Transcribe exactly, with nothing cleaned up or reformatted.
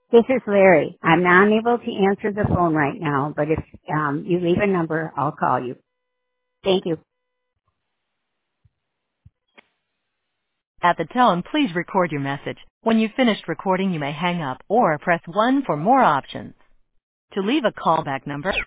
This is Larry. I'm not able to answer the phone right now, but if um, you leave a number, I'll call you. Thank you. At the tone, please record your message. When you've finished recording, you may hang up or press one for more options. To leave a callback number,